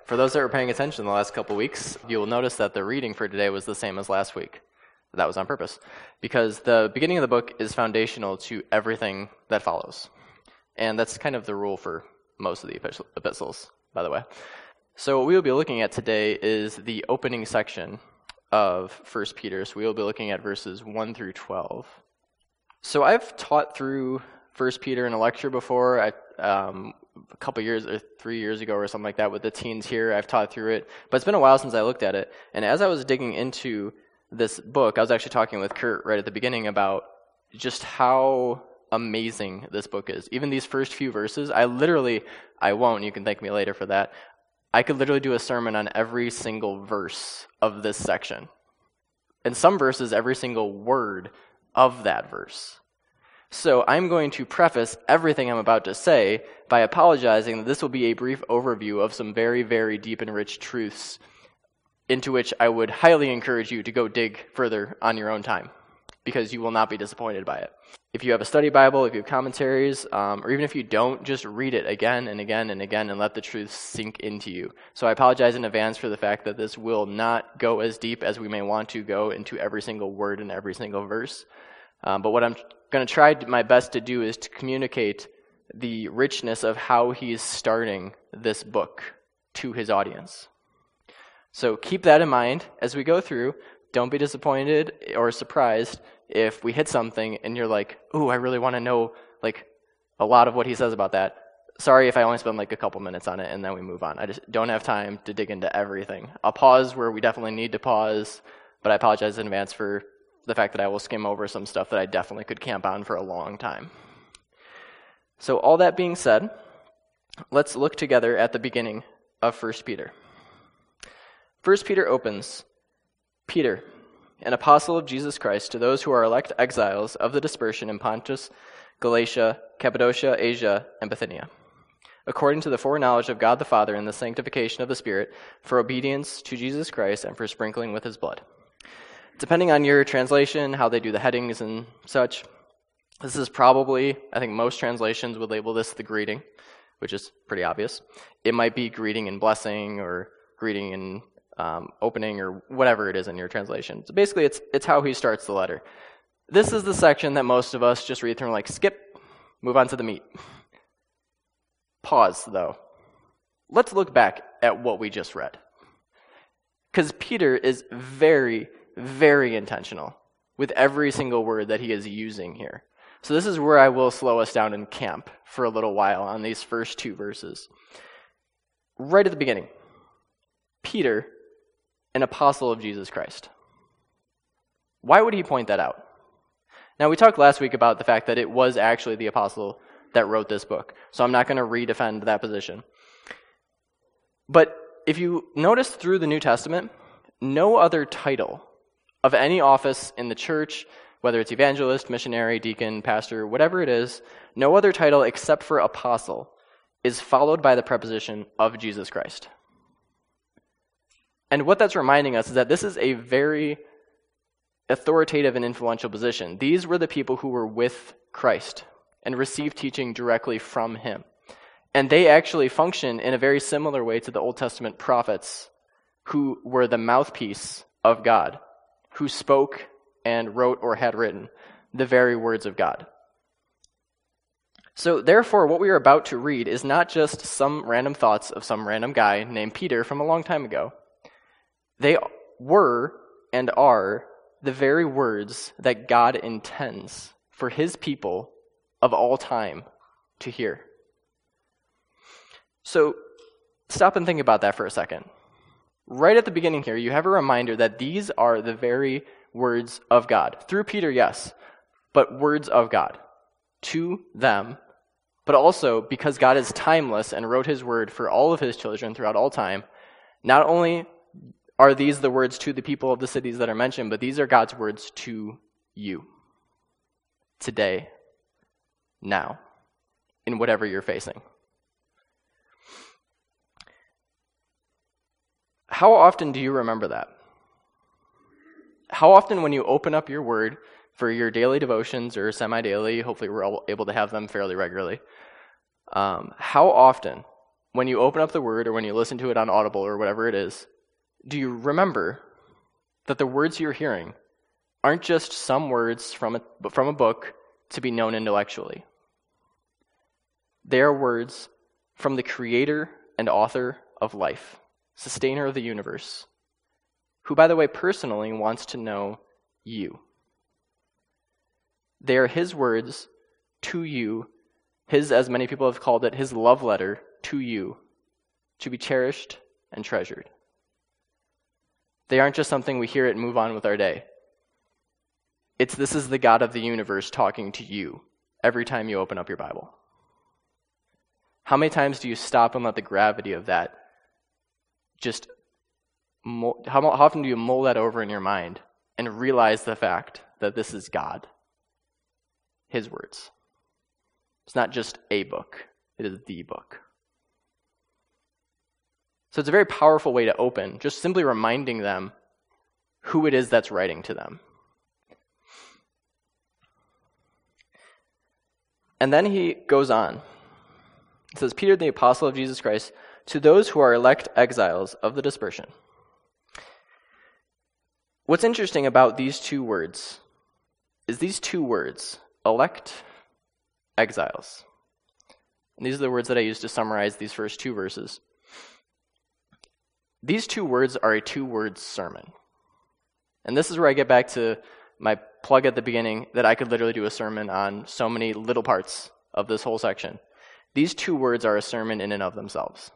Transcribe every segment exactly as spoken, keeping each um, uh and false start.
For those that were paying attention the last couple weeks, you will notice that the reading for today was the same as last week. That was on purpose, because the beginning of the book is foundational to everything that follows. And that's kind of the rule for most of the epistles, by the way. So what we will be looking at today is the opening section of First Peter. So we will be looking at verses one through twelve. So I've taught through First Peter in a lecture before. I, um, a couple years or three years ago or something like that with the teens here. I've taught through it, but it's been a while since I looked at it. And as I was digging into this book, I was actually talking with Kurt right at the beginning about just how amazing this book is. Even these first few verses, I literally, I won't, you can thank me later for that, I could literally do a sermon on every single verse of this section. In some verses, every single word of that verse. So I'm going to preface everything I'm about to say by apologizing that this will be a brief overview of some very, very deep and rich truths into which I would highly encourage you to go dig further on your own time, because you will not be disappointed by it. If you have a study Bible, if you have commentaries, um, or even if you don't, just read it again and again and again and let the truth sink into you. So I apologize in advance for the fact that this will not go as deep as we may want to go into every single word and every single verse. Um, but what I'm going to try my best to do is to communicate the richness of how he's starting this book to his audience. So keep that in mind as we go through. Don't be disappointed or surprised if we hit something and you're like, ooh, I really want to know like a lot of what he says about that. Sorry if I only spend like a couple minutes on it and then we move on. I just don't have time to dig into everything. I'll pause where we definitely need to pause, but I apologize in advance for the fact that I will skim over some stuff that I definitely could camp on for a long time. So all that being said, let's look together at the beginning of First Peter. First Peter opens, Peter, an apostle of Jesus Christ, to those who are elect exiles of the dispersion in Pontus, Galatia, Cappadocia, Asia, and Bithynia, according to the foreknowledge of God the Father and the sanctification of the Spirit, for obedience to Jesus Christ and for sprinkling with his blood. Depending on your translation, how they do the headings and such, this is probably, I think most translations would label this the greeting, which is pretty obvious. It might be greeting and blessing or greeting and um, opening or whatever it is in your translation. So basically, it's it's how he starts the letter. This is the section that most of us just read through and like, skip, move on to the meat. Pause, though. Let's look back at what we just read. Because Peter is very, very intentional with every single word that he is using here. So this is where I will slow us down and camp for a little while on these first two verses. Right at the beginning, Peter, an apostle of Jesus Christ. Why would he point that out? Now, we talked last week about the fact that it was actually the apostle that wrote this book, so I'm not going to redefend that position. But if you notice through the New Testament, no other title of any office in the church, whether it's evangelist, missionary, deacon, pastor, whatever it is, no other title except for apostle is followed by the preposition of Jesus Christ. And what that's reminding us is that this is a very authoritative and influential position. These were the people who were with Christ and received teaching directly from him. And they actually function in a very similar way to the Old Testament prophets who were the mouthpiece of God, who spoke and wrote or had written the very words of God. So therefore, what we are about to read is not just some random thoughts of some random guy named Peter from a long time ago. They were and are the very words that God intends for his people of all time to hear. So stop and think about that for a second. Right at the beginning here, you have a reminder that these are the very words of God. Through Peter, yes, but words of God to them, but also because God is timeless and wrote his word for all of his children throughout all time, not only are these the words to the people of the cities that are mentioned, but these are God's words to you today, now, in whatever you're facing. How often do you remember that? How often when you open up your word for your daily devotions or semi-daily, hopefully we're all able to have them fairly regularly, um, how often when you open up the Word or when you listen to it on Audible or whatever it is, do you remember that the words you're hearing aren't just some words from a, from a book to be known intellectually? They are words from the creator and author of life, sustainer of the universe, who, by the way, personally wants to know you. They are his words to you, his, as many people have called it, his love letter to you, to be cherished and treasured. They aren't just something we hear it and move on with our day. It's this is the God of the universe talking to you every time you open up your Bible. How many times do you stop and let the gravity of that just, mold, how often do you mull that over in your mind and realize the fact that this is God, his words? It's not just a book, it is the book. So it's a very powerful way to open, just simply reminding them who it is that's writing to them. And then he goes on. It says, Peter, the apostle of Jesus Christ, to those who are elect exiles of the dispersion. What's interesting about these two words is these two words, elect, exiles. And these are the words that I use to summarize these first two verses. These two words are a two-word sermon. And this is where I get back to my plug at the beginning that I could literally do a sermon on so many little parts of this whole section. These two words are a sermon in and of themselves.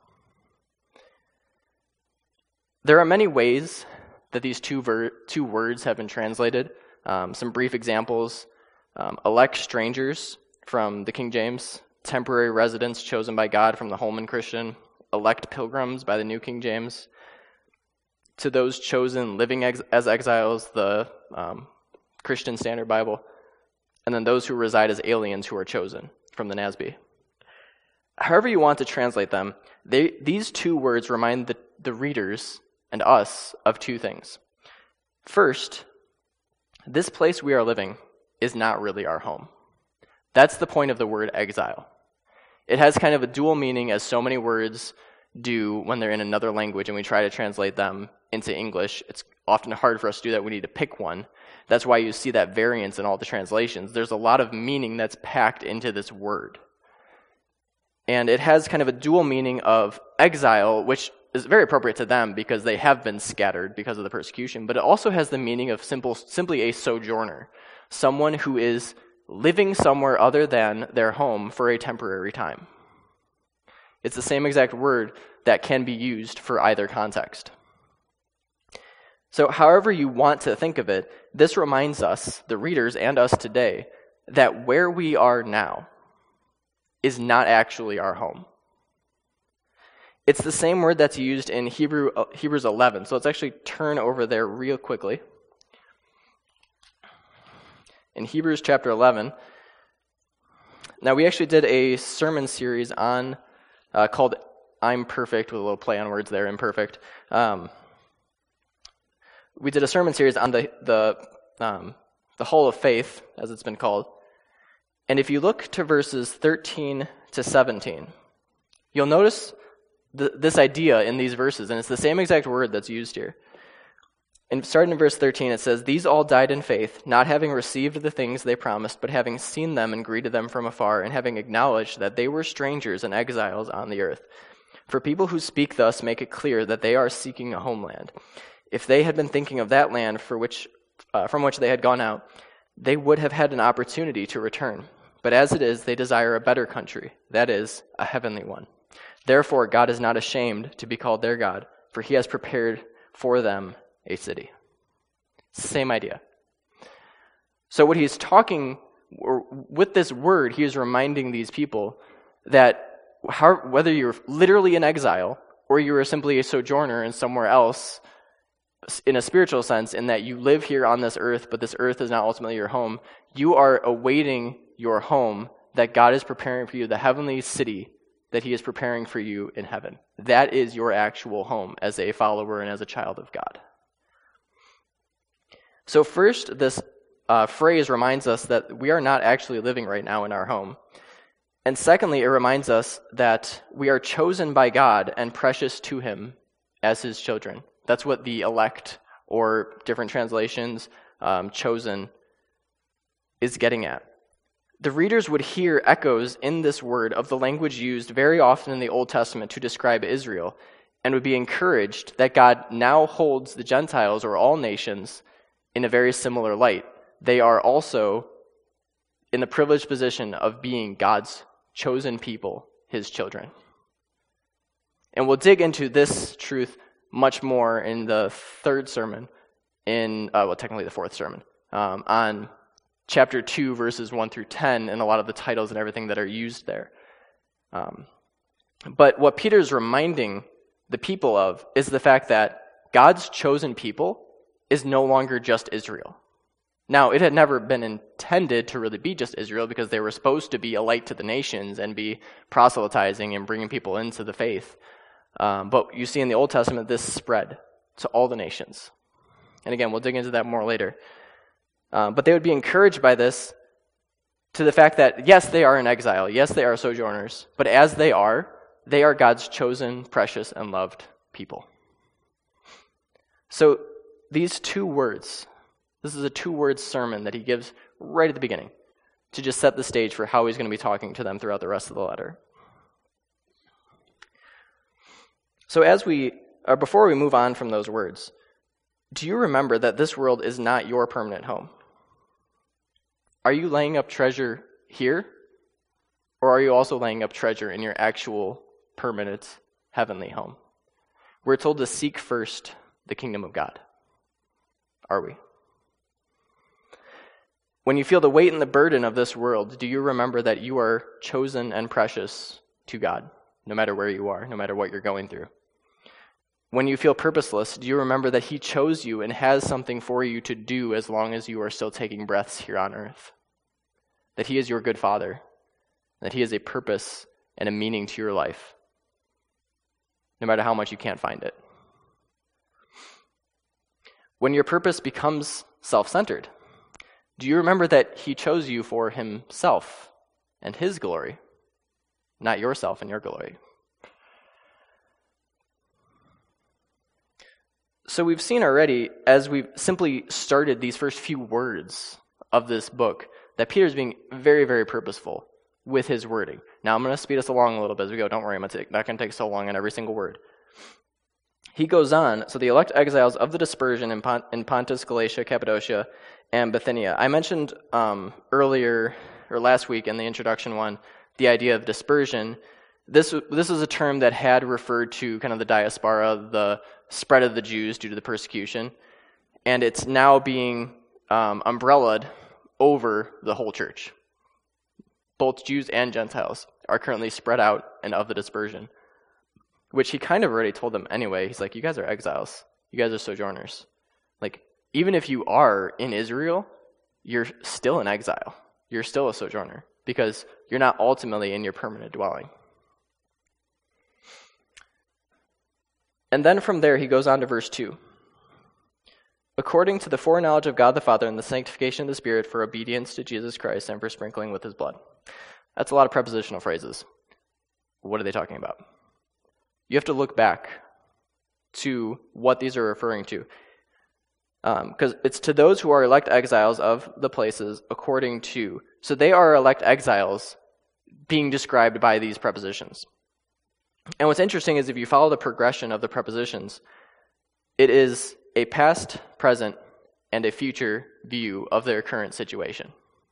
There are many ways that these two, ver- two words have been translated. Um, some brief examples. Um, elect strangers from the King James, temporary residents chosen by God from the Holman Christian, elect pilgrims by the New King James, to those chosen living ex- as exiles, the um, Christian Standard Bible, and then those who reside as aliens who are chosen from the N A S B. However you want to translate them, they, these two words remind the, the readers and us of two things. First, this place we are living is not really our home. That's the point of the word exile. It has kind of a dual meaning, as so many words do when they're in another language and we try to translate them into English. It's often hard for us to do that. We need to pick one. That's why you see that variance in all the translations. There's a lot of meaning that's packed into this word. And it has kind of a dual meaning of exile, which is very appropriate to them because they have been scattered because of the persecution, but it also has the meaning of simple, simply a sojourner, someone who is living somewhere other than their home for a temporary time. It's the same exact word that can be used for either context. So however you want to think of it, this reminds us, the readers and us today, that where we are now is not actually our home. It's the same word that's used in Hebrew, uh, Hebrews eleven. So let's actually turn over there real quickly. In Hebrews chapter eleven, now we actually did a sermon series on uh, called I'm Perfect, with a little play on words there, imperfect. Um, we did a sermon series on the the um, the Hall of Faith, as it's been called. And if you look to verses thirteen to seventeen, you'll notice the, this idea in these verses, and it's the same exact word that's used here. And starting in verse thirteen, it says, "These all died in faith, not having received the things they promised, but having seen them and greeted them from afar, and having acknowledged that they were strangers and exiles on the earth. For people who speak thus make it clear that they are seeking a homeland. If they had been thinking of that land for which, uh, from which they had gone out, they would have had an opportunity to return. But as it is, they desire a better country, that is, a heavenly one. Therefore, God is not ashamed to be called their God, for he has prepared for them a city." Same idea. So what he's talking, or with this word, he is reminding these people that how, whether you're literally in exile, or you are simply a sojourner in somewhere else, in a spiritual sense, in that you live here on this earth, but this earth is not ultimately your home, you are awaiting your home that God is preparing for you, the heavenly city that he is preparing for you in heaven. That is your actual home as a follower and as a child of God. So first, this uh, phrase reminds us that we are not actually living right now in our home. And secondly, it reminds us that we are chosen by God and precious to him as his children. That's what the elect, or different translations, um, chosen, is getting at. The readers would hear echoes in this word of the language used very often in the Old Testament to describe Israel, and would be encouraged that God now holds the Gentiles, or all nations, in a very similar light. They are also in the privileged position of being God's chosen people, his children. And we'll dig into this truth much more in the third sermon, in, uh, well, technically the fourth sermon, um, on chapter two, verses one through ten, and a lot of the titles and everything that are used there. Um, but what Peter's reminding the people of is the fact that God's chosen people is no longer just Israel. Now, it had never been intended to really be just Israel, because they were supposed to be a light to the nations and be proselytizing and bringing people into the faith. Um, but you see in the Old Testament, this spread to all the nations. And again, we'll dig into that more later. Um, but they would be encouraged by this to the fact that, yes, they are in exile. Yes, they are sojourners. But as they are, they are God's chosen, precious, and loved people. So these two words, this is a two-word sermon that he gives right at the beginning to just set the stage for how he's going to be talking to them throughout the rest of the letter. So as we, or before we move on from those words, do you remember that this world is not your permanent home? Are you laying up treasure here? Or are you also laying up treasure in your actual permanent heavenly home? We're told to seek first the kingdom of God. Are we? When you feel the weight and the burden of this world, do you remember that you are chosen and precious to God, no matter where you are, no matter what you're going through? When you feel purposeless, do you remember that he chose you and has something for you to do as long as you are still taking breaths here on earth? That he is your good father, that he has a purpose and a meaning to your life, no matter how much you can't find it. When your purpose becomes self-centered, do you remember that he chose you for himself and his glory, not yourself and your glory? So we've seen already, as we've simply started these first few words of this book, that Peter's being very, very purposeful with his wording. Now I'm going to speed us along a little bit as we go. Don't worry, I'm not going to take so long on every single word. He goes on, so the elect exiles of the dispersion in, Pont- in Pontus, Galatia, Cappadocia, and Bithynia. I mentioned um, earlier, or last week in the introduction one, the idea of dispersion. This this is a term that had referred to kind of the diaspora, the spread of the Jews due to the persecution, and it's now being um, umbrellaed over the whole church. Both Jews and Gentiles are currently spread out and of the dispersion, which he kind of already told them anyway. He's like, you guys are exiles. You guys are sojourners. Like, even if you are in Israel, you're still in exile. You're still a sojourner because you're not ultimately in your permanent dwelling. And then from there, he goes on to verse two. According to the foreknowledge of God the Father and the sanctification of the Spirit for obedience to Jesus Christ and for sprinkling with his blood. That's a lot of prepositional phrases. What are they talking about? You have to look back to what these are referring to. Because um, it's to those who are elect exiles of the places according to. So they are elect exiles being described by these prepositions. And what's interesting is if you follow the progression of the prepositions, it is a past, present, and a future view of their current situation.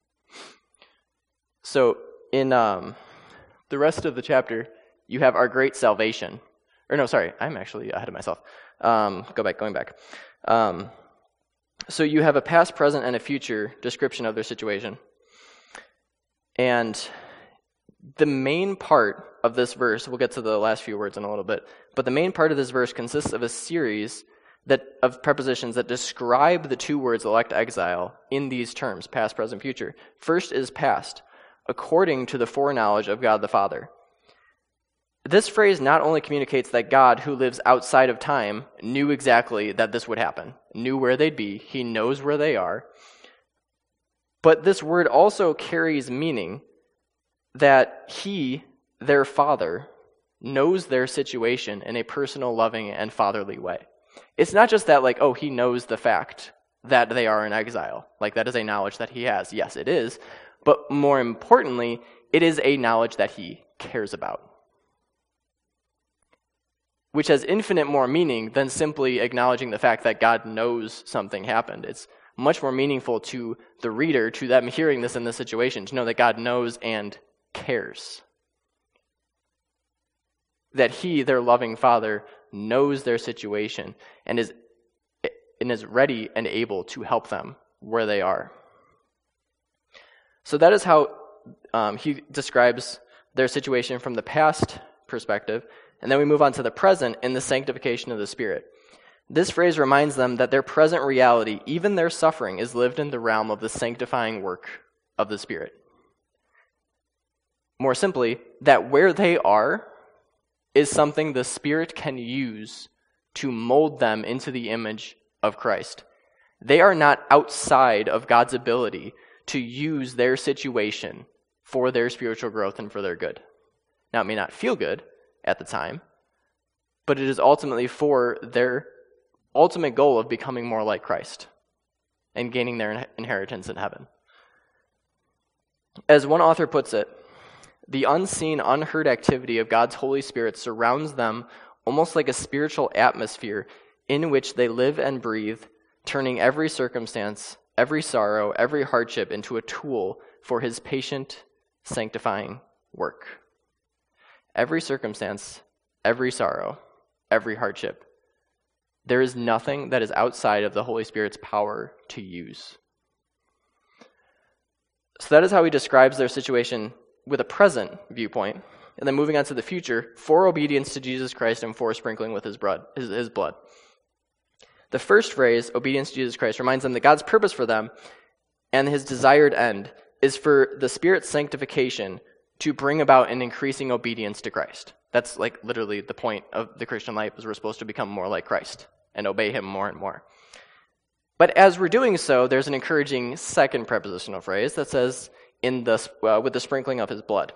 So in um, the rest of the chapter, you have our great salvation. Or no, sorry, I'm actually ahead of myself. Um, go back, going back. Um, so you have a past, present, and a future description of their situation. And the main part of this verse, we'll get to the last few words in a little bit, but the main part of this verse consists of a series that of prepositions that describe the two words elect exile in these terms, past, present, future. First is past, according to the foreknowledge of God the Father. This phrase not only communicates that God, who lives outside of time, knew exactly that this would happen, knew where they'd be, he knows where they are, but this word also carries meaning that he, their father, knows their situation in a personal, loving, and fatherly way. It's not just that, like, oh, he knows the fact that they are in exile. Like, that is a knowledge that he has. Yes, it is. But more importantly, it is a knowledge that he cares about, which has infinite more meaning than simply acknowledging the fact that God knows something happened. It's much more meaningful to the reader, to them hearing this in this situation, to know that God knows and cares. That he, their loving father, knows their situation and is and is ready and able to help them where they are. So that is how um, he describes their situation from the past perspective. And then we move on to the present in the sanctification of the Spirit. This phrase reminds them that their present reality, even their suffering, is lived in the realm of the sanctifying work of the Spirit. More simply, that where they are is something the Spirit can use to mold them into the image of Christ. They are not outside of God's ability to use their situation for their spiritual growth and for their good. Now, it may not feel good at the time, but it is ultimately for their ultimate goal of becoming more like Christ and gaining their inheritance in heaven. As one author puts it, the unseen, unheard activity of God's Holy Spirit surrounds them almost like a spiritual atmosphere in which they live and breathe, turning every circumstance, every sorrow, every hardship into a tool for his patient, sanctifying work. Every circumstance, every sorrow, every hardship. There is nothing that is outside of the Holy Spirit's power to use. So that is how he describes their situation with a present viewpoint. And then moving on to the future, for obedience to Jesus Christ and for sprinkling with his blood. His, his blood. The first phrase, obedience to Jesus Christ, reminds them that God's purpose for them and his desired end is for the Spirit's sanctification to bring about an increasing obedience to Christ. That's like literally the point of the Christian life, is we're supposed to become more like Christ and obey him more and more. But as we're doing so, there's an encouraging second prepositional phrase that says, in the uh, with the sprinkling of his blood.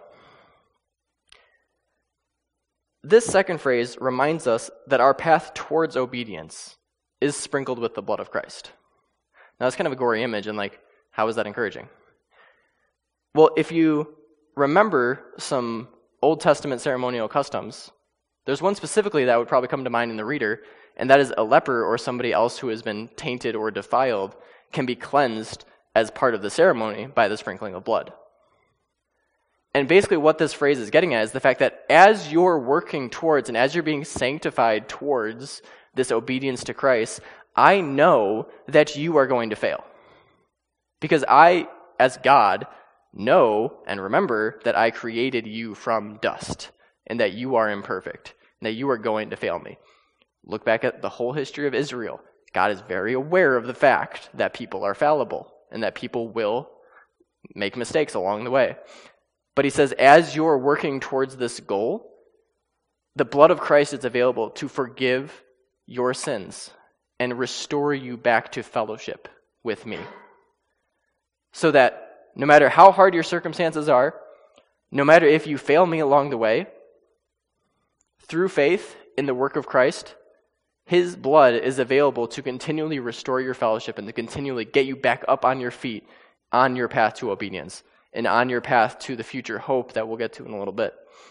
This second phrase reminds us that our path towards obedience is sprinkled with the blood of Christ. Now, that's kind of a gory image, and like, how is that encouraging? Well, if you remember some Old Testament ceremonial customs, there's one specifically that would probably come to mind in the reader, and that is a leper or somebody else who has been tainted or defiled can be cleansed as part of the ceremony by the sprinkling of blood. And basically what this phrase is getting at is the fact that as you're working towards and as you're being sanctified towards this obedience to Christ, I know that you are going to fail. Because I, as God, know and remember that I created you from dust and that you are imperfect and that you are going to fail me. Look back at the whole history of Israel. God is very aware of the fact that people are fallible and that people will make mistakes along the way. But he says, as you're working towards this goal, the blood of Christ is available to forgive your sins and restore you back to fellowship with me. So that no matter how hard your circumstances are, no matter if you fail me along the way, through faith in the work of Christ, his blood is available to continually restore your fellowship and to continually get you back up on your feet on your path to obedience and on your path to the future hope that we'll get to in a little bit.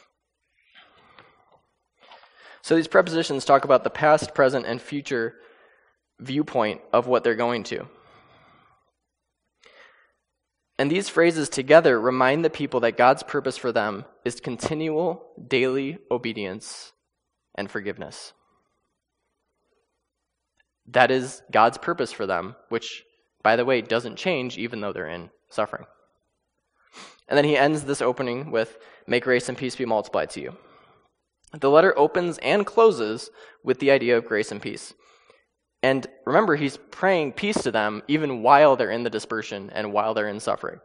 So these prepositions talk about the past, present, and future viewpoint of what they're going to. And these phrases together remind the people that God's purpose for them is continual, daily obedience and forgiveness. That is God's purpose for them, which, by the way, doesn't change even though they're in suffering. And then he ends this opening with, "May grace and peace be multiplied to you." The letter opens and closes with the idea of grace and peace. And remember, he's praying peace to them even while they're in the dispersion and while they're in suffering.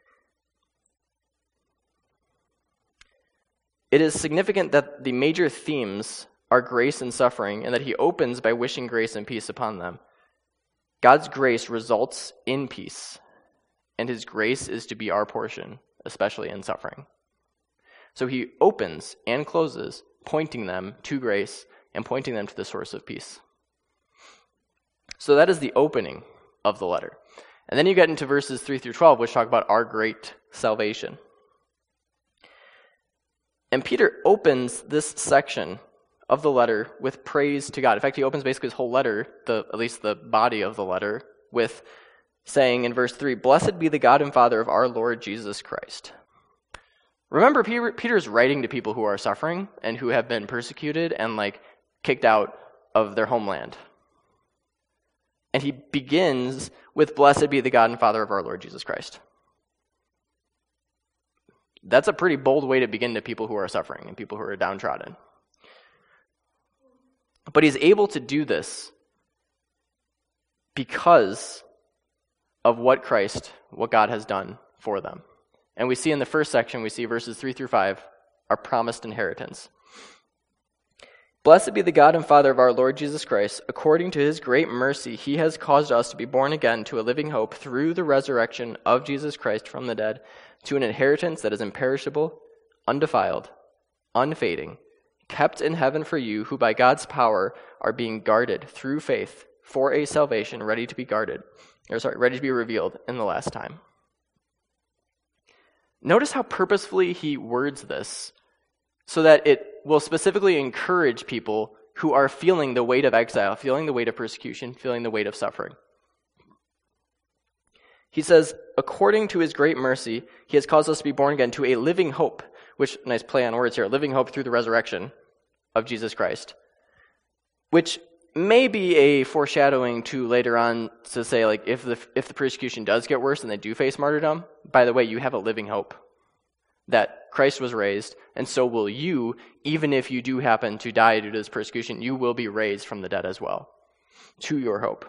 It is significant that the major themes are grace and suffering, and that he opens by wishing grace and peace upon them. God's grace results in peace, and his grace is to be our portion, especially in suffering. So he opens and closes, pointing them to grace and pointing them to the source of peace. So that is the opening of the letter. And then you get into verses three through twelve, which talk about our great salvation. And Peter opens this section of the letter with praise to God. In fact, he opens basically his whole letter, the at least the body of the letter, with saying in verse three, "Blessed be the God and Father of our Lord Jesus Christ." Remember, Peter, Peter's writing to people who are suffering and who have been persecuted and like kicked out of their homeland. And he begins with, "Blessed be the God and Father of our Lord Jesus Christ." That's a pretty bold way to begin to people who are suffering and people who are downtrodden. But he's able to do this because of what Christ, what God has done for them. And we see in the first section, we see verses three through five, our promised inheritance. "Blessed be the God and Father of our Lord Jesus Christ. According to his great mercy, he has caused us to be born again to a living hope through the resurrection of Jesus Christ from the dead, to an inheritance that is imperishable, undefiled, unfading, kept in heaven for you, who by God's power are being guarded through faith for a salvation ready to be guarded, or sorry, ready to be revealed in the last time." Notice how purposefully he words this so that it will specifically encourage people who are feeling the weight of exile, feeling the weight of persecution, feeling the weight of suffering. He says, according to his great mercy, he has caused us to be born again to a living hope, which, nice play on words here, living hope through the resurrection of Jesus Christ, which may be a foreshadowing to later on to say, like, if the if the persecution does get worse and they do face martyrdom, by the way, you have a living hope that Christ was raised, and so will you, even if you do happen to die due to this persecution, you will be raised from the dead as well, to your hope.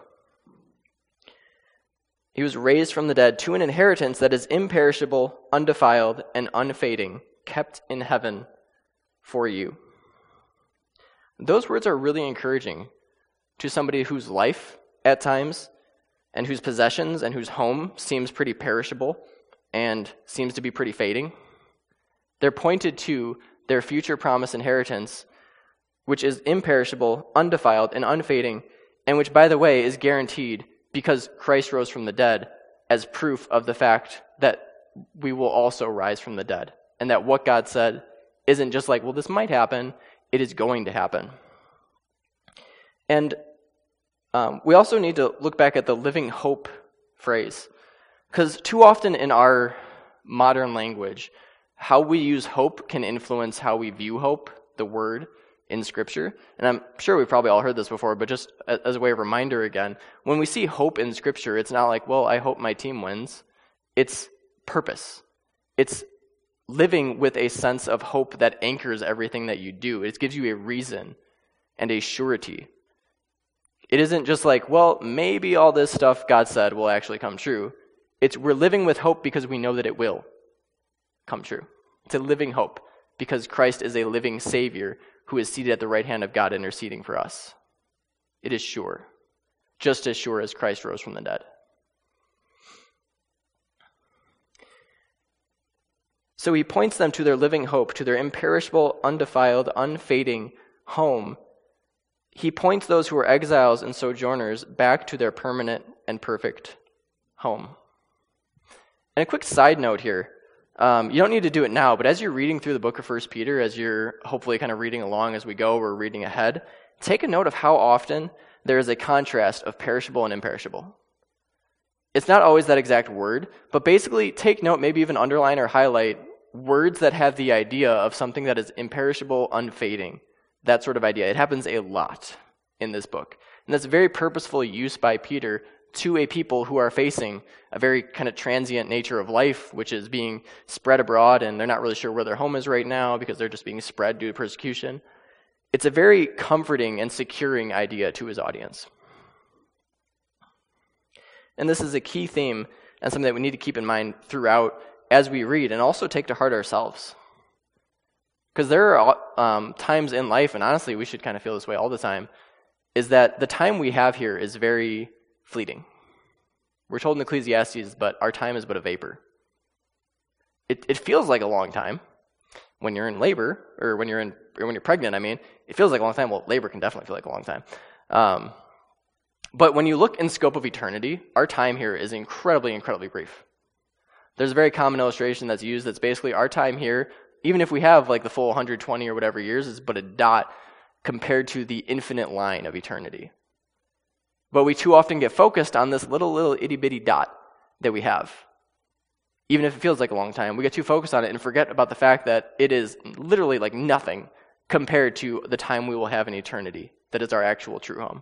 He was raised from the dead to an inheritance that is imperishable, undefiled, and unfading, kept in heaven for you. Those words are really encouraging to somebody whose life, at times, and whose possessions and whose home seems pretty perishable and seems to be pretty fading. They're pointed to their future promised inheritance, which is imperishable, undefiled, and unfading, and which, by the way, is guaranteed because Christ rose from the dead as proof of the fact that we will also rise from the dead, and that what God said isn't just like, well, this might happen, it is going to happen. And um, we also need to look back at the living hope phrase, because too often in our modern language, how we use hope can influence how we view hope, the word, in Scripture. And I'm sure we've probably all heard this before, but just as a way of reminder again, when we see hope in Scripture, it's not like, well, I hope my team wins. It's purpose. It's living with a sense of hope that anchors everything that you do. It gives you a reason and a surety. It isn't just like, well, maybe all this stuff God said will actually come true. It's we're living with hope because we know that it will come true. It's a living hope because Christ is a living Savior who is seated at the right hand of God interceding for us. It is sure, just as sure as Christ rose from the dead. So he points them to their living hope, to their imperishable, undefiled, unfading home. He points those who are exiles and sojourners back to their permanent and perfect home. And a quick side note here. Um, you don't need to do it now, but as you're reading through the book of First Peter, as you're hopefully kind of reading along as we go, or reading ahead, take a note of how often there is a contrast of perishable and imperishable. It's not always that exact word, but basically take note, maybe even underline or highlight words that have the idea of something that is imperishable, unfading, that sort of idea. It happens a lot in this book. And that's a very purposeful use by Peter to a people who are facing a very kind of transient nature of life, which is being spread abroad, and they're not really sure where their home is right now because they're just being spread due to persecution. It's a very comforting and securing idea to his audience. And this is a key theme and something that we need to keep in mind throughout as we read, and also take to heart ourselves. Because there are um, times in life, and honestly we should kind of feel this way all the time, is that the time we have here is very fleeting. We're told in Ecclesiastes, but our time is but a vapor. It, it feels like a long time, When you're in labor, or when you're in, or when you're pregnant, I mean, it feels like a long time. Well, labor can definitely feel like a long time. Um, but when you look in scope of eternity, our time here is incredibly, incredibly brief. There's a very common illustration that's used that's basically our time here, even if we have like the full one hundred twenty or whatever years, is but a dot compared to the infinite line of eternity. But we too often get focused on this little, little itty-bitty dot that we have. Even if it feels like a long time, we get too focused on it and forget about the fact that it is literally like nothing compared to the time we will have in eternity, that is our actual true home.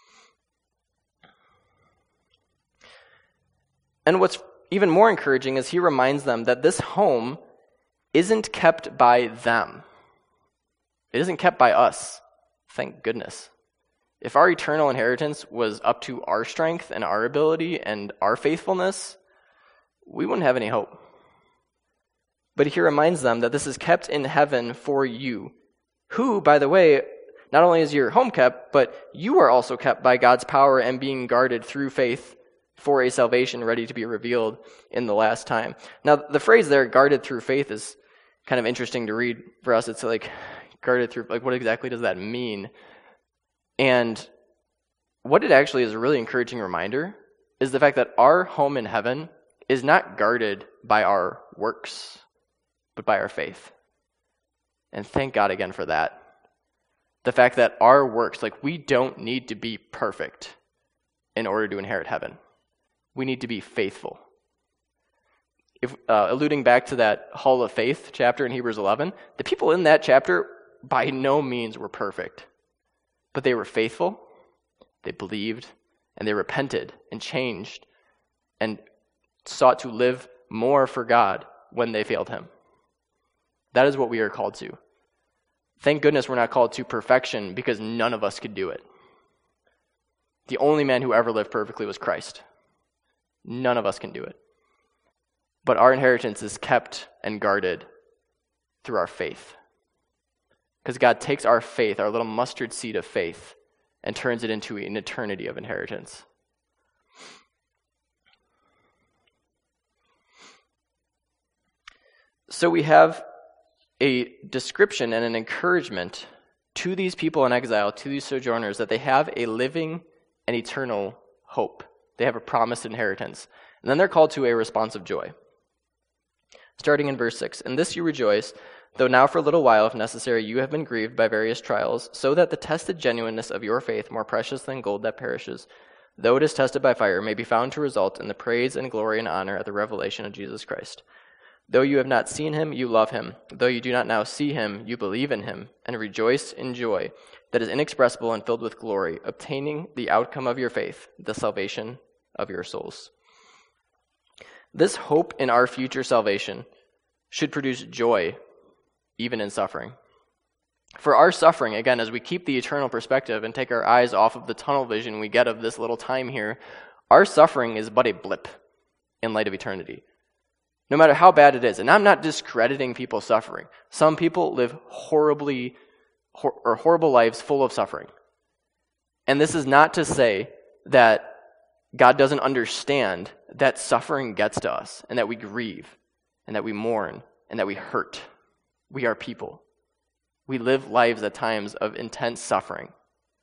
And what's even more encouraging is he reminds them that this home isn't kept by them. It isn't kept by us. Thank goodness. If our eternal inheritance was up to our strength and our ability and our faithfulness, we wouldn't have any hope. But he reminds them that this is kept in heaven for you, who, by the way, not only is your home kept, but you are also kept by God's power and being guarded through faith for a salvation ready to be revealed in the last time. Now, the phrase there, guarded through faith, is kind of interesting to read for us. It's like, guarded through, like, what exactly does that mean? And what it actually is a really encouraging reminder is the fact that our home in heaven is not guarded by our works, but by our faith. And thank God again for that. The fact that our works, like, we don't need to be perfect in order to inherit heaven. We need to be faithful. If uh, alluding back to that Hall of Faith chapter in Hebrews eleven, the people in that chapter by no means were perfect, but they were faithful, they believed, and they repented and changed and sought to live more for God when they failed him. That is what we are called to. Thank goodness we're not called to perfection, because none of us could do it. The only man who ever lived perfectly was Christ. None of us can do it. But our inheritance is kept and guarded through our faith. Because God takes our faith, our little mustard seed of faith, and turns it into an eternity of inheritance. So we have a description and an encouragement to these people in exile, to these sojourners, that they have a living and eternal hope. They have a promised inheritance. And then they're called to a response of joy. Starting in verse six, "In this you rejoice, though now for a little while, if necessary, you have been grieved by various trials, so that the tested genuineness of your faith, more precious than gold that perishes, though it is tested by fire, may be found to result in the praise and glory and honor at the revelation of Jesus Christ. Though you have not seen him, you love him. Though you do not now see him, you believe in him, and rejoice in joy that is inexpressible and filled with glory, obtaining the outcome of your faith, the salvation of your souls." This hope in our future salvation should produce joy even in suffering. For our suffering, again, as we keep the eternal perspective and take our eyes off of the tunnel vision we get of this little time here, our suffering is but a blip in light of eternity. No matter how bad it is, and I'm not discrediting people suffering. Some people live horribly, hor- or horrible lives full of suffering. And this is not to say that God doesn't understand that suffering gets to us, and that we grieve, and that we mourn, and that we hurt. We are people. We live lives at times of intense suffering.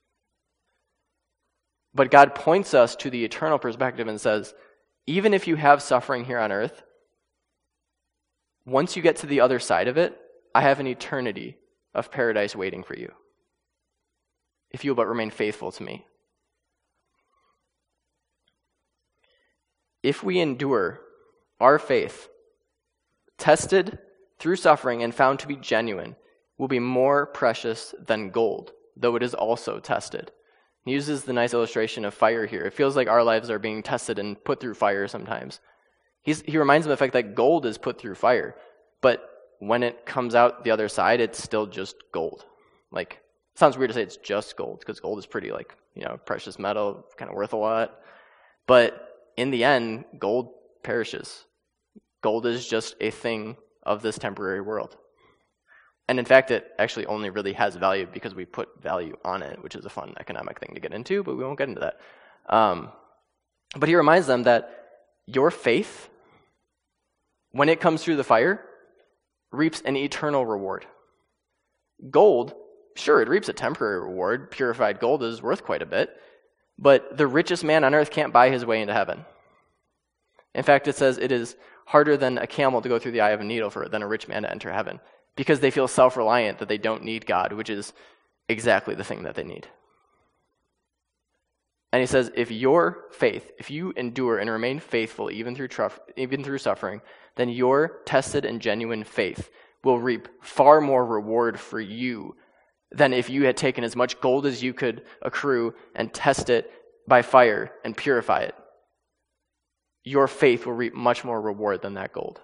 But God points us to the eternal perspective and says, even if you have suffering here on earth, once you get to the other side of it, I have an eternity of paradise waiting for you, if you will but remain faithful to me. If we endure our faith, tested through suffering and found to be genuine, will be more precious than gold, though it is also tested. He uses the nice illustration of fire here. It feels like our lives are being tested and put through fire sometimes. He's, he reminds them of the fact that gold is put through fire, but when it comes out the other side, it's still just gold. Like, it sounds weird to say it's just gold, because gold is pretty, like, you know, precious metal, kind of worth a lot. But in the end, gold perishes. Gold is just a thing of this temporary world. And in fact, it actually only really has value because we put value on it, which is a fun economic thing to get into, but we won't get into that. Um, but he reminds them that your faith, when it comes through the fire, reaps an eternal reward. Gold, sure, it reaps a temporary reward. Purified gold is worth quite a bit. But the richest man on earth can't buy his way into heaven. In fact, it says it is harder than a camel to go through the eye of a needle for than a rich man to enter heaven, because they feel self-reliant that they don't need God, which is exactly the thing that they need. And he says, if your faith, if you endure and remain faithful even through truf- even through suffering, then your tested and genuine faith will reap far more reward for you than if you had taken as much gold as you could accrue and test it by fire and purify it. Your faith will reap much more reward than that gold.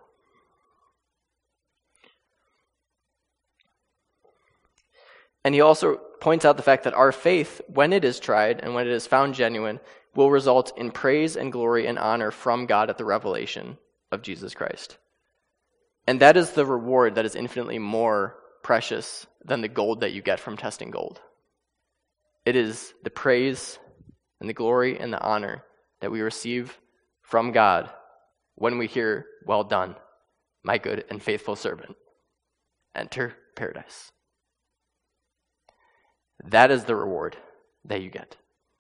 And he also points out the fact that our faith, when it is tried and when it is found genuine, will result in praise and glory and honor from God at the revelation of Jesus Christ. And that is the reward that is infinitely more precious than the gold that you get from testing gold. It is the praise and the glory and the honor that we receive from God when we hear, "Well done, my good and faithful servant. Enter paradise." That is the reward that you get.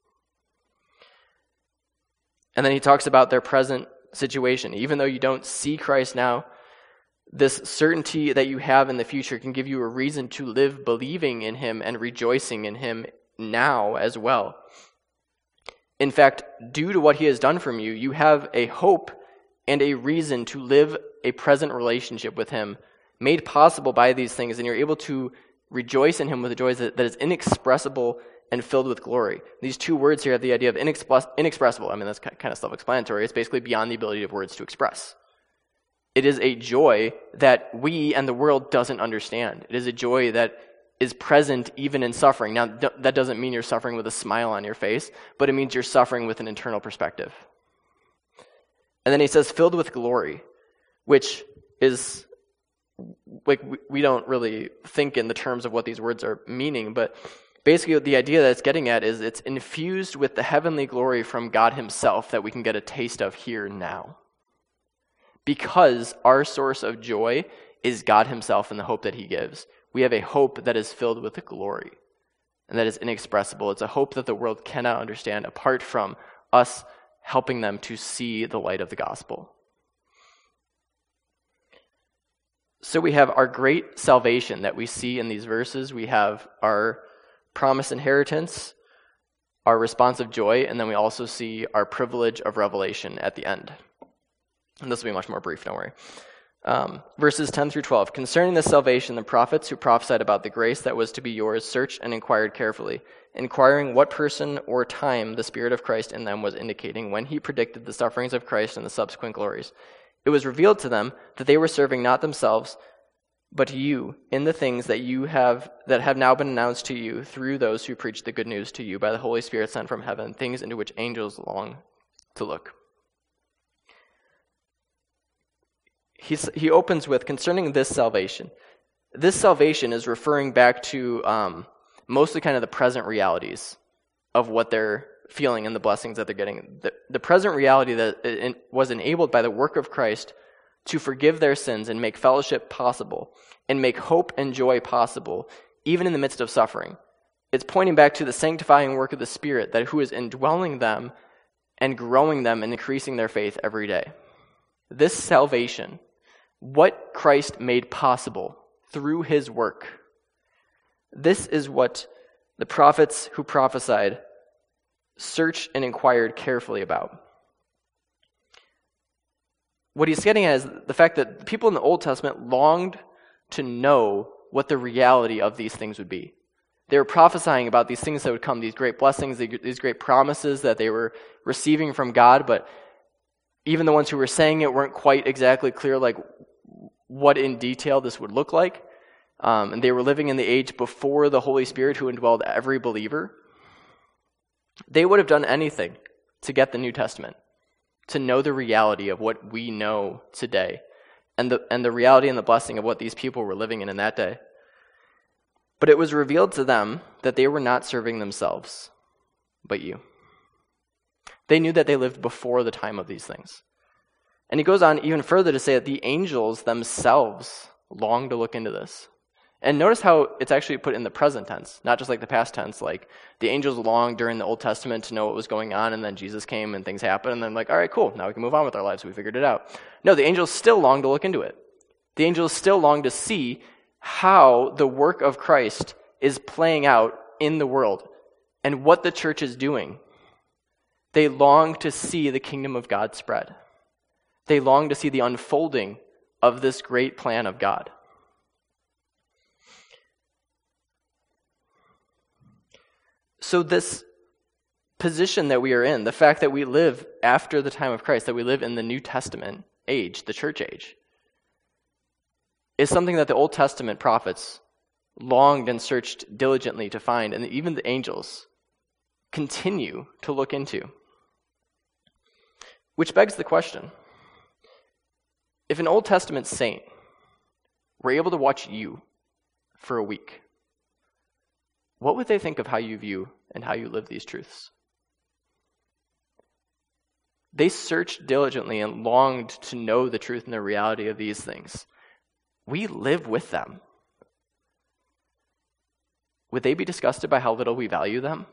And then he talks about their present situation. Even though you don't see Christ now, this certainty that you have in the future can give you a reason to live believing in him and rejoicing in him now as well. In fact, due to what he has done from you, you have a hope and a reason to live a present relationship with him, made possible by these things, and you're able to rejoice in him with a joy that, that is inexpressible and filled with glory. These two words here have the idea of inexpress, inexpressible. I mean, that's kind of self-explanatory. It's basically beyond the ability of words to express. It is a joy that we and the world doesn't understand. It is a joy that is present even in suffering. Now, th- that doesn't mean you're suffering with a smile on your face, but it means you're suffering with an internal perspective. And then he says, filled with glory, which is, like, we don't really think in the terms of what these words are meaning, but basically the idea that it's getting at is it's infused with the heavenly glory from God himself that we can get a taste of here now. Because our source of joy is God himself and the hope that he gives. We have a hope that is filled with glory and that is inexpressible. It's a hope that the world cannot understand apart from us helping them to see the light of the gospel. So we have our great salvation that we see in these verses. We have our promised inheritance, our response of joy, and then we also see our privilege of revelation at the end. And this will be much more brief, don't worry. Um, verses ten through twelve. Concerning this salvation, the prophets who prophesied about the grace that was to be yours searched and inquired carefully, inquiring what person or time the Spirit of Christ in them was indicating when he predicted the sufferings of Christ and the subsequent glories. It was revealed to them that they were serving not themselves, but you in the things that you have that have now been announced to you through those who preach the good news to you by the Holy Spirit sent from heaven, things into which angels long to look. He's, he opens with, concerning this salvation. This salvation is referring back to um, mostly kind of the present realities of what they're feeling and the blessings that they're getting. The, the present reality that it was enabled by the work of Christ to forgive their sins and make fellowship possible and make hope and joy possible, even in the midst of suffering. It's pointing back to the sanctifying work of the Spirit, that who is indwelling them and growing them and increasing their faith every day. This salvation, what Christ made possible through his work, this is what the prophets who prophesied searched and inquired carefully about. What he's getting at is the fact that the people in the Old Testament longed to know what the reality of these things would be. They were prophesying about these things that would come, these great blessings, these great promises that they were receiving from God, but even the ones who were saying it weren't quite exactly clear, like what in detail this would look like. Um, and they were living in the age before the Holy Spirit who indwelled every believer. They would have done anything to get the New Testament, to know the reality of what we know today, and the and the reality and the blessing of what these people were living in in that day. But it was revealed to them that they were not serving themselves, but you. They knew that they lived before the time of these things. And he goes on even further to say that the angels themselves long to look into this. And notice how it's actually put in the present tense, not just like the past tense. Like the angels longed during the Old Testament to know what was going on, and then Jesus came and things happened, and then like, all right, cool, now we can move on with our lives. We figured it out. No, the angels still long to look into it. The angels still long to see how the work of Christ is playing out in the world and what the church is doing. They long to see the kingdom of God spread. They long to see the unfolding of this great plan of God. So this position that we are in, the fact that we live after the time of Christ, that we live in the New Testament age, the church age, is something that the Old Testament prophets longed and searched diligently to find, and even the angels continue to look into. Which begs the question, if an Old Testament saint were able to watch you for a week, what would they think of how you view and how you live these truths? They searched diligently and longed to know the truth and the reality of these things. We live with them. Would they be disgusted by how little we value them?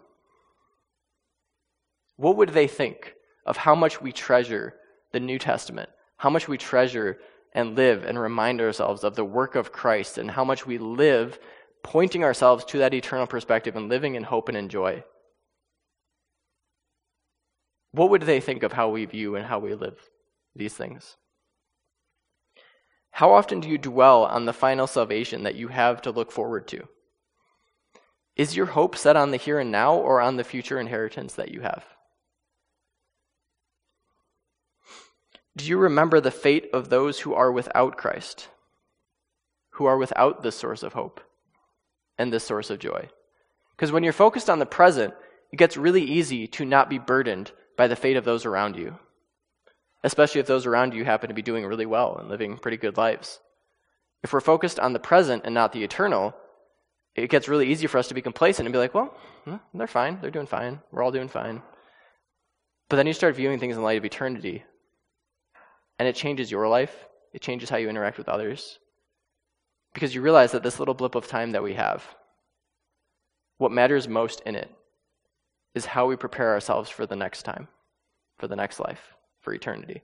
What would they think of how much we treasure the New Testament, how much we treasure and live and remind ourselves of the work of Christ, and how much we live pointing ourselves to that eternal perspective and living in hope and in joy? What would they think of how we view and how we live these things? How often do you dwell on the final salvation that you have to look forward to? Is your hope set on the here and now or on the future inheritance that you have? Do you remember the fate of those who are without Christ, who are without this source of hope and this source of joy? Because when you're focused on the present, it gets really easy to not be burdened by the fate of those around you, especially if those around you happen to be doing really well and living pretty good lives. If we're focused on the present and not the eternal, it gets really easy for us to be complacent and be like, well, they're fine, they're doing fine, we're all doing fine. But then you start viewing things in light of eternity, and it changes your life, it changes how you interact with others, because you realize that this little blip of time that we have, what matters most in it is how we prepare ourselves for the next time, for the next life, for eternity.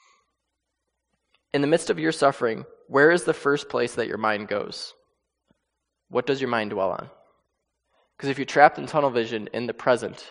In the midst of your suffering, where is the first place that your mind goes? What does your mind dwell on? Because if you're trapped in tunnel vision in the present,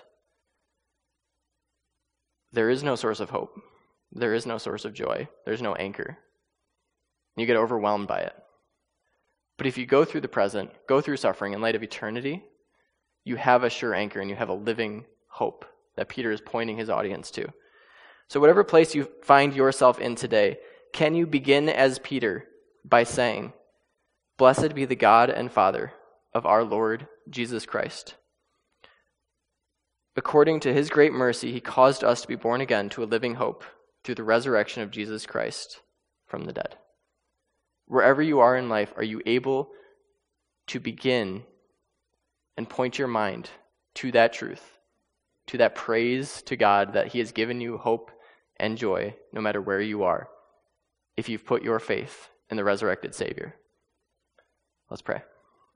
there is no source of hope. There is no source of joy. There's no anchor. You get overwhelmed by it. But if you go through the present, go through suffering in light of eternity, you have a sure anchor and you have a living hope that Peter is pointing his audience to. So whatever place you find yourself in today, can you begin as Peter by saying, "Blessed be the God and Father of our Lord Jesus Christ. According to his great mercy, he caused us to be born again to a living hope through the resurrection of Jesus Christ from the dead." Wherever you are in life, are you able to begin and point your mind to that truth, to that praise to God that he has given you hope and joy no matter where you are, if you've put your faith in the resurrected Savior? Let's pray.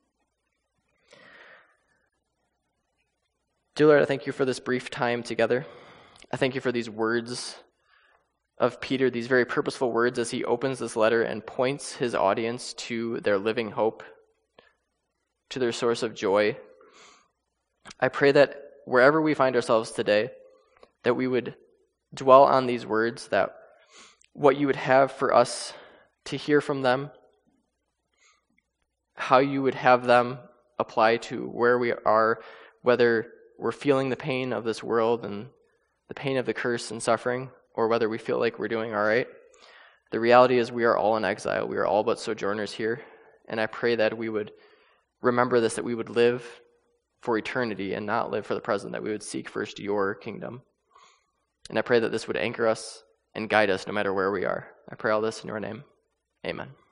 Dear Lord, I thank you for this brief time together. I thank you for these words of Peter, these very purposeful words as he opens this letter and points his audience to their living hope, to their source of joy. I pray that wherever we find ourselves today, that we would dwell on these words, that what you would have for us to hear from them, how you would have them apply to where we are, whether we're feeling the pain of this world and the pain of the curse and suffering, or whether we feel like we're doing all right. The reality is we are all in exile. We are all but sojourners here. And I pray that we would remember this, that we would live for eternity and not live for the present, that we would seek first your kingdom. And I pray that this would anchor us and guide us no matter where we are. I pray all this in your name. Amen.